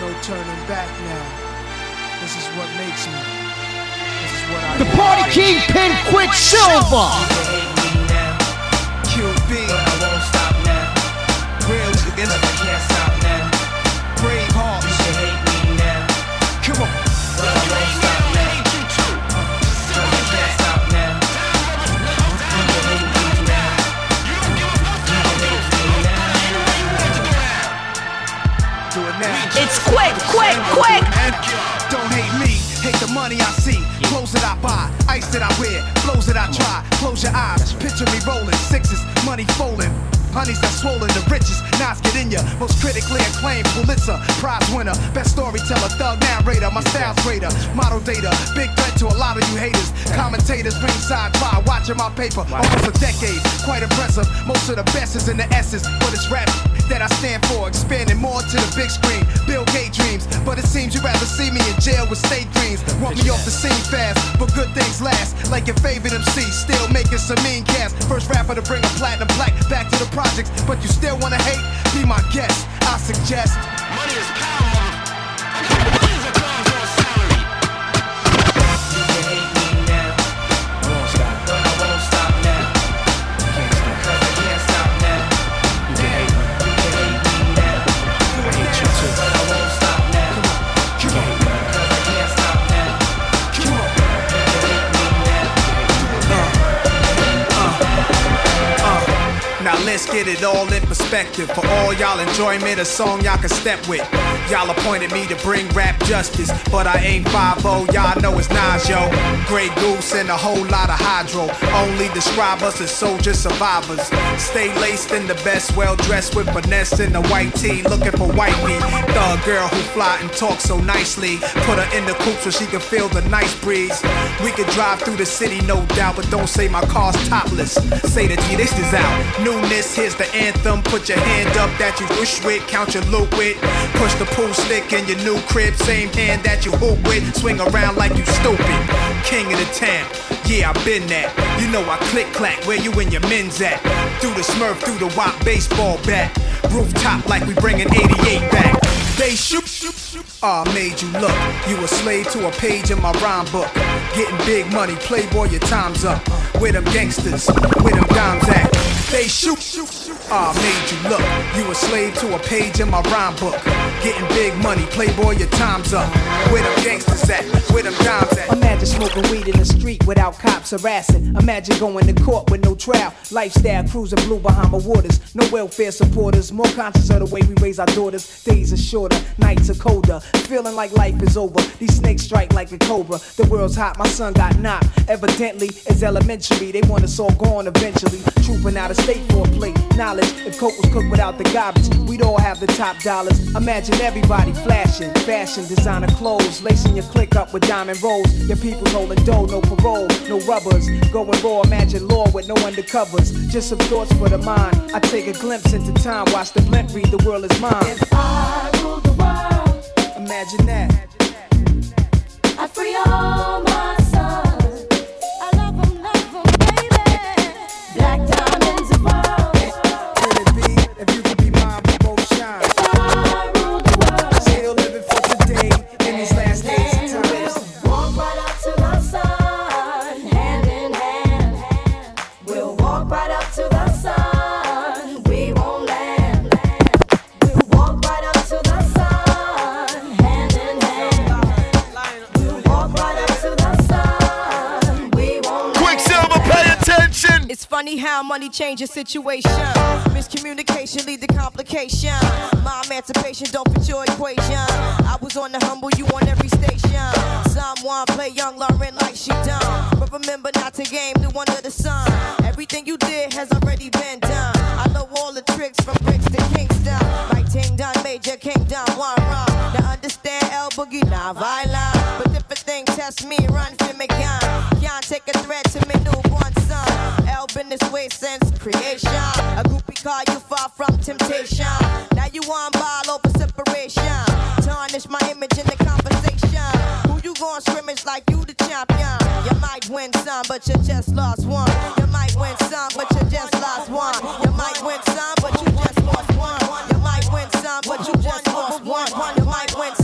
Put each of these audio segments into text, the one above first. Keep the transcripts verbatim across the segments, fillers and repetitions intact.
no turning back now. This is what makes me. This is what I The Party Kingpin Quicksilver. Q B, but I won't stop now. Real against I can't stop now. Brave heart, you should hate me now. Come on, but I won't stop now. Uh, I can't stop now. You should hate me now. You should hate me now. Do it now. It's quick, quick, quick. Don't hate me, hate the money I see. Clothes that I buy, ice that I wear, flows that I try. Close your eyes, picture me rolling, sixes, money folding. Honeys that swollen, the richest, knives get in ya. Most critically acclaimed Pulitzer Prize winner, best storyteller, thug narrator, my style's greater. Model data, big threat to a lot of you haters. Commentators, ringside fire, watching my paper, almost a decade, quite impressive. Most of the best is in the S's, but it's rap that I stand for, expanding more to the big screen. Bill Gates dreams, but it seems you'd rather see me in jail with state dreams. Want me off the scene fast, but good things last. Like your favorite M C, still making some mean cast. First rapper to bring a platinum plaque back to the projects, but you still wanna hate? Be my guest, I suggest. Money is power. Millions of dollars on salary. You can hate me now. I won't stop, but I won't stop now. You can't stop, cause I can't stop now. You can hate me, you can hate me now. I hate you too, but I won't stop now. You can hate me, cause I can't stop now. Come on, you can hate me now. Uh, uh, uh. Now let's get it all in perspective. For all y'all enjoyment, a song y'all can step with. Y'all appointed me to bring rap justice, but I ain't five oh, y'all know it's Nas, yo. Grey Goose and a whole lot of hydro. Only describe us as soldier survivors. Stay laced in the best, well dressed with finesse in the white tee, looking for white meat. Thug girl who fly and talk so nicely. Put her in the coupe so she can feel the nice breeze. We could drive through the city, no doubt, but don't say my car's topless. Say that G, this is out. Newness, here's the anthem. Put your hand up that you wish with, count your loot with. Push the pool stick in your new crib, same hand that you hoop with. Swing around like you stupid. King of the town, yeah, I been that. You know I click clack, where you and your men's at? Through the Smurf, through the Wop baseball bat. Rooftop like we bringing eighty-eight back. They shoot, shoot, shoot. Ah, oh, made you look. You a slave to a page in my rhyme book. Getting big money, playboy, your time's up. Where them gangsters, where them dimes at? They shoot, shoot, shoot. Ah, oh, made you look. You a slave to a page in my rhyme book. Getting big money, playboy, your time's up. Where them gangsters at? Where them dimes at? Imagine smoking weed in the street without cops harassing. Imagine going to court with no trial. Lifestyle cruising blue Bahama waters. No welfare supporters. More conscious of the way we raise our daughters. Days are shorter, nights are colder. Feeling like life is over. These snakes strike like a cobra. The world's hot, my son got knocked. Evidently, it's elementary. They want us all gone eventually. Trooping out of state for a plate. Knowledge, if coke was cooked without the garbage, we'd all have the top dollars. Imagine everybody flashing, fashion, designer clothes, lacing your click up with diamond rolls. Your people holding dough, no parole, no rubbers. Going raw, imagine law with no undercovers. Just some thoughts for the mind. I take a glimpse into time, watch the blimp read, the world is mine. If I rule the world, imagine that. I'd free all my sons. I love them, love them, baby. Black diamonds and pearls. Could it be, if you could be mine, we both shine. If I rule the world, Still living for today, in these last days and times. walk right up to the sun, hand in hand. We'll walk right up to the sun, we won't land. We'll walk right up to the sun, hand in hand. We'll walk right up to the sun, we won't land. Quicksilver, pay attention. It's funny how money changes situation. Miscommunication lead to complication. My emancipation don't fit your equation. I was on the humble, you on every station. Someone play young Lauren like she done. But remember not to game new under the sun. Everything you did has already been done. I know all the tricks from bricks to Kingston. Like Ting Done, Major Kingdom, one run. Now understand El Boogie, not violent. But if a thing test me, run for me gun. Can't take a threat to me newborn son. El been this way since creation. A groupie call you far from temptation. Now you on ball over separation. Tarnish my image in the conversation. Who you gon' scrimmage like you the champion? You might win some, but you just lost one. You might win some, but you just lost one. You might win some, but you just lost one. You might win some, but you just lost one. You might win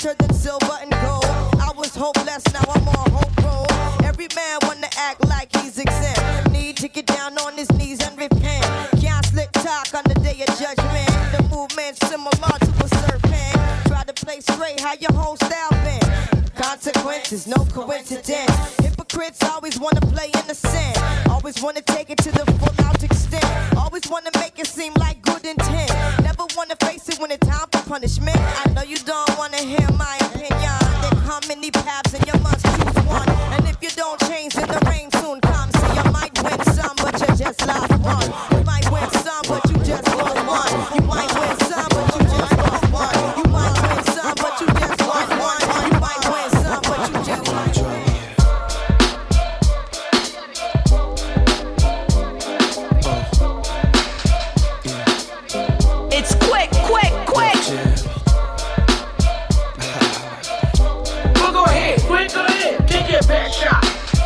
richer than silver and gold. I was hopeless, now I'm on hope roll. Every man wanna act like he's exempt. Need to get down on his knees and repent. Can't slick talk on the day of judgment. The movement's similar to a serpent. Try to play straight, how your whole style been. Consequences, no coincidence. Hypocrites always wanna play innocent. Always wanna take it to the full out extent. Always wanna make it seem like good intent. Never wanna face it when it's time for punishment. I know you don't wanna hear my opinion. There come many paths and you must choose one. And if you don't change, then the rain soon comes. So you might win some, but you just lost one. You might win some, but you just lost one. You might win some, but you just lost one. You might win some, but you just lost one. You might win some, but you just lost one. It's quick, quick, quick. Well, go ahead, quick, go ahead. Take your best shot.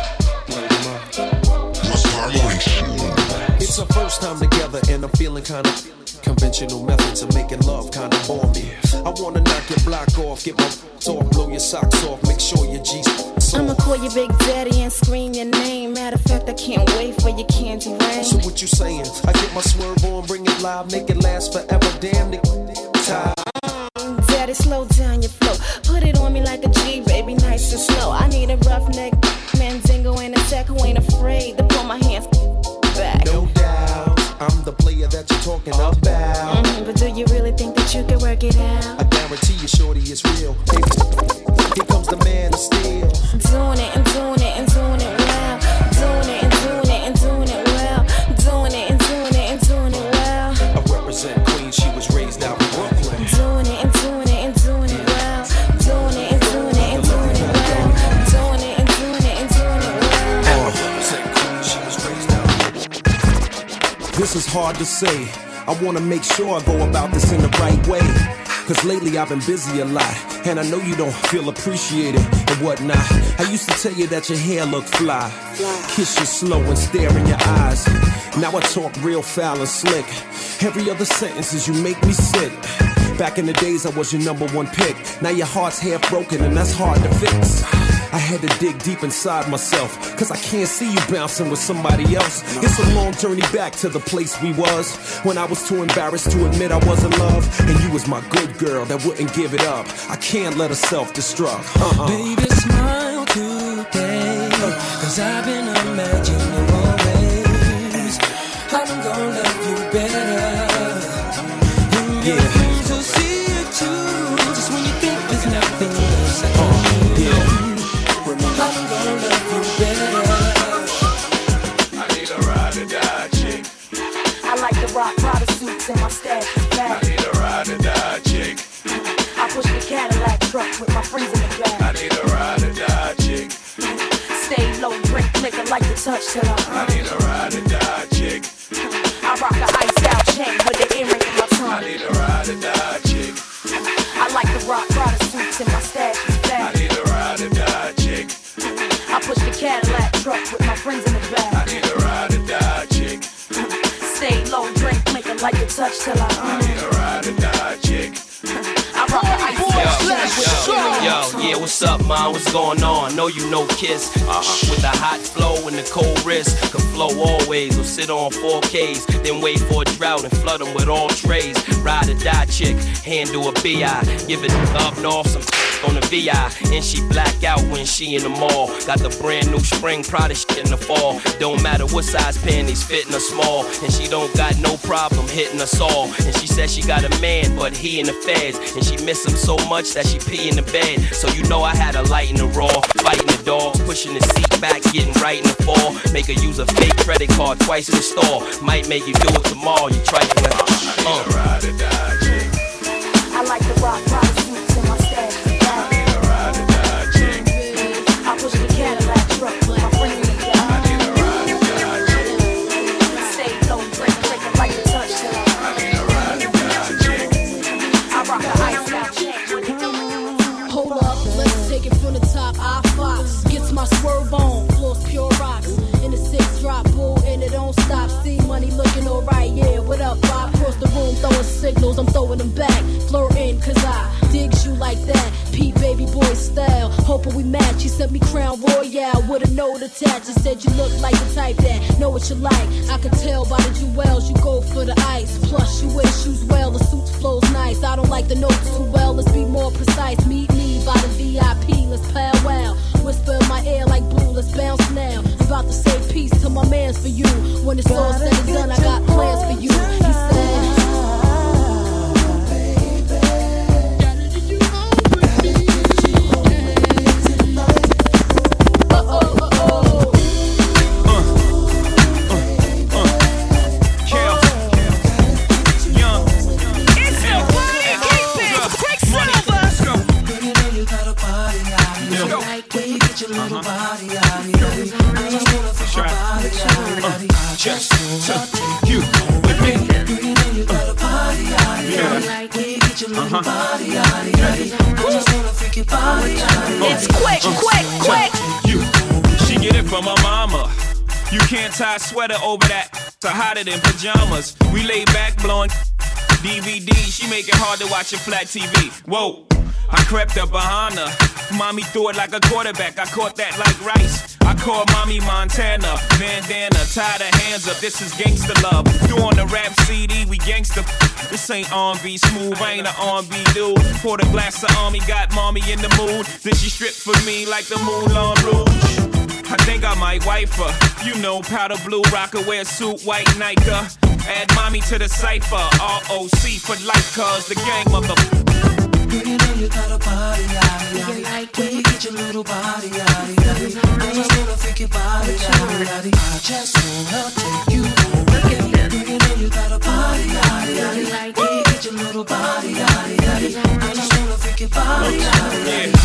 It's our first time together and I'm feeling kinda conventional methods of making love kinda bore me. I wanna knock your block off, get my off, blow your socks off, make sure your G's soft. I'ma call you Big Daddy and scream your name. Matter of fact, I can't wait for your candy rain. So what you saying? I get my swerve on, bring it live, make it last forever. Damn, nigga, tired. Daddy, slow down your flow. Put it on me like a G, baby, nice and slow. I need a roughneck Mandingo in a sec who ain't afraid to pull my hands back. No doubt, I'm the player that you're talking about. Mm-hmm, but do you really think that you can work it out? I guarantee you, shorty, it's real. Baby, here comes the man of steel. Doing it and doing it and doing it well. Doing it and doing it and doing it well. Doing it and doing it and doing it well. I represent Queens, she was raised out in Brooklyn. Doing it and doing it and doing it well. Doing it and doing it and doing it well. Doing it and doing it and doing it well. I represent Queens, she was raised out in Brooklyn. This is hard to say. I wanna make sure I go about this in the right way. Cause lately I've been busy a lot, and I know you don't feel appreciated and whatnot. I used to tell you that your hair looked fly, kiss you slow and stare in your eyes. Now I talk real foul and slick. Every other sentence is you make me sick. Back in the days I was your number one pick. Now your heart's half broken and that's hard to fix. I had to dig deep inside myself, cause I can't see you bouncing with somebody else. It's a long journey back to the place we was, when I was too embarrassed to admit I was in love. And you was my good girl that wouldn't give it up. I can't let her self-destruct. Uh-uh. Baby, smile today, cause I've been imagining more ways. I'm gonna love you better. And your friends will see it too, just when you think there's nothing else I can do. I'm gonna love you better. I need a ride or die chick. I like the rock Prada suits and my stash is I back. need a ride or die chick. I push the Cadillac truck with my friends in the I back. need a ride or die chick. Stay low, drink liquor, like to touch till I I need a ride or die chick. I rock a iced out chain with the earring in my I tongue. need a ride or die chick. I like the rock Prada suits and my stash is I back. need a ride or die chick. I push the Cadillac truck with my friends in the I back. need a ride or die chick. Stay low, drink liquor, like to touch till I I need a ride or die chick. I rock a iced out chain with the earring in my Yo, tongue. yeah, what's up, man? What's going on? Know you know Kiss. Uh-huh. With the hot flow and the cold wrist. Can flow always or sit on four Ks. Then wait for a drought and flood them with all trays. Ride or die chick, handle a B I. Give it up north, some on the V I. And she black out when she in the mall. Got the brand new spring Prada shit in the fall. Don't matter what size panties, fitting her small. And she don't got no problem hitting us all. And she said she got a man, but he in the feds. And she miss him so much that she pee in the bed. So you know I had a light in the raw. Fighting the dogs, pushing the seat back, getting right in the fall. Make her use a fake credit card twice in the store. Might make you do it tomorrow, you try to uh. I need a ride or die chick. I like the rock Prada suits and my stash is I back. need a ride or die chick. I push the Cadillac truck with my friends in the I back. need a ride or die chick. Stay low, drink liquor, like to touch till I I need a ride or die chick. I rock a iced out chain with the Hold up, let's take it from the top. I Fox gets my swerve on, floors pure rocks. In the six drop bull and it don't stop. See money looking alright, yeah. What up, Bob? Across the room throwing signals, I'm throwing them back. Flirting, cause I digs you like that. P baby boy style, hoping we match. He sent me Crown Royale with a note attached. He said you look like the type that know what you like. I could tell by the jewels you go for the ice. Plus you wear shoes well, the suit flows nice. I don't like the notes too well, let's be more precise. Meet me by the V I P, let's powwow. Whisper in my ear like blue, let's bounce now. I'm about to say peace to my mans for you. When it's all said and done, I got plans for you. He said just you with me. You got a body, yeah. We get your little body, I just wanna freak your body. It's quick, quick, quick. You, she get it from her mama. You can't tie a sweater over that. So hotter than pajamas. We lay back blowing D V D. She make it hard to watch a flat T V. Whoa. I crept up behind her. Mommy threw it like a quarterback. I caught that like rice. I called Mommy Montana. Bandana, tied her hands up. This is gangsta love. Doing the rap C D, we gangsta. This ain't R and B smooth. I ain't an R and B dude. Poured a glass of Army, got Mommy in the mood. Then she stripped for me like the Moulin Rouge. I think I might wife her. You know, powder blue rocker, wear suit, white Nike. Add Mommy to the cipher. R O C for life, cause the gang mother. Girl, you know you got a body, yaddy, yaddy. When you get your little body, yaddy, yaddy. I just wanna freak your body, yaddy, yaddy. I just wanna take you home. Girl, you know you got a body, yaddy, yaddy. When you get your little body, yaddy, yaddy. I just wanna freak your body, yaddy, yaddy.